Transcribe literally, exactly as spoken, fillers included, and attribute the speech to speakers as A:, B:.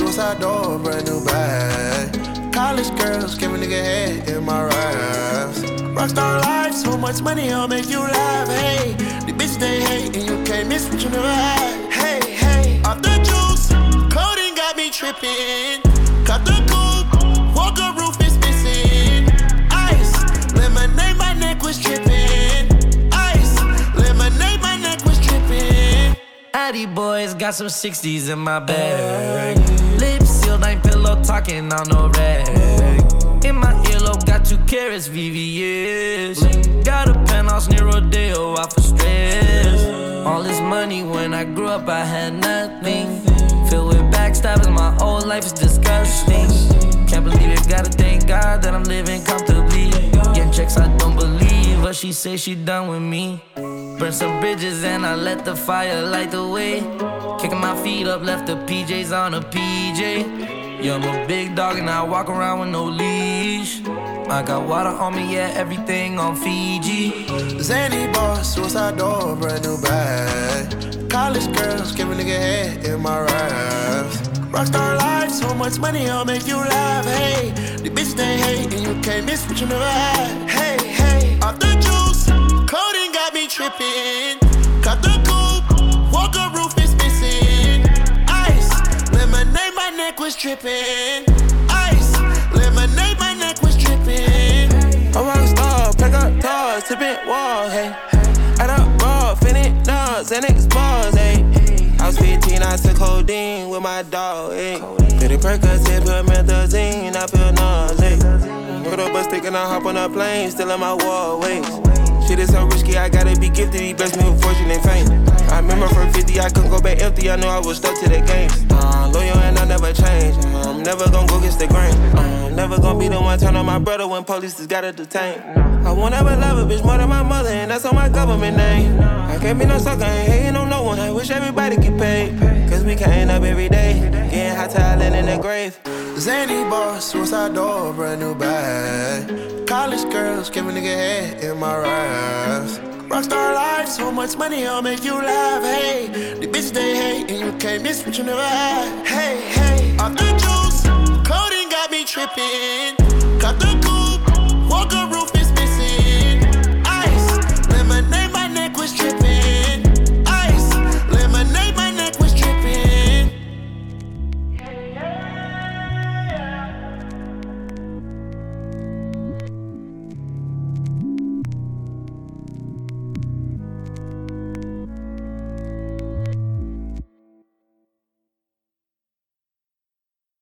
A: suicide door, brand new bag. College girls give a nigga head in my raps. Rockstar life, so much money, I'll make you laugh. Hey, the bitch they hate, and you can't miss what you never had. Hey, hey, off the juice, coding got me tripping. Cut the coupe, Walker roof is missing. Ice, lemonade, my neck was tripping. Ice, lemonade, my neck was tripping.
B: Addy boys got some sixties in my bag. Lips sealed, ain't pillow talking on no rag. In my earlobe, got two carats, V V S. Got a penthouse near Rodeo, out for stress. All this money, when I grew up, I had nothing. Filled with backstabbing, my whole life is disgusting. Can't believe it, gotta thank God that I'm living comfortably. Getting checks, I don't believe, but she say she done with me. Burn some bridges and I let the fire light the way. Kicking my feet up, left the P Js on a P J. Yeah, I'm a big dog and I walk around with no leash. I got water on me, yeah, everything on Fiji.
A: Zany boss, suicide door, brand new bag. College girls give a nigga head in my raps. Rockstar life, so much money, I'll make you laugh. Hey, the bitch they hate, and you can't miss what you never had. Hey, hey, off the juice, coding got me tripping. Cut the coupe, Walker roof is missing. Ice, lemonade, my neck was tripping. Ice, lemonade, my neck was tripping.
C: I'm a rockstar, pack up toys, tipping walls, hey. Add up raw, finish nuts, and explores, hey. I was fifteen, I took codeine with my dog, hey. Pretty Percocet, put methazine, I feel nauseous. Put up a stick and I hop on a plane, still in my wallways. Shit is so risky, I gotta be gifted. He blessed me with fortune and fame. I remember from fifty, I couldn't go back empty. I knew I was stuck to the game. Uh, loyal and I never change. I'm never gonna go against the grain. I'm never gonna be the one turn on my brother when police just gotta detain. I won't ever love a bitch more than my mother, and that's on my government name. I can't be no sucker, ain't hating on no one. I wish everybody get paid, cause we can't up every day. Getting hot talent in the grave.
A: Zany boss, suicide door, brand new bag. College girls give a nigga head in my raps. Rockstar life, so much money, I'll make you laugh. Hey, the bitch they hate, and you can't miss what you never had. Hey, hey.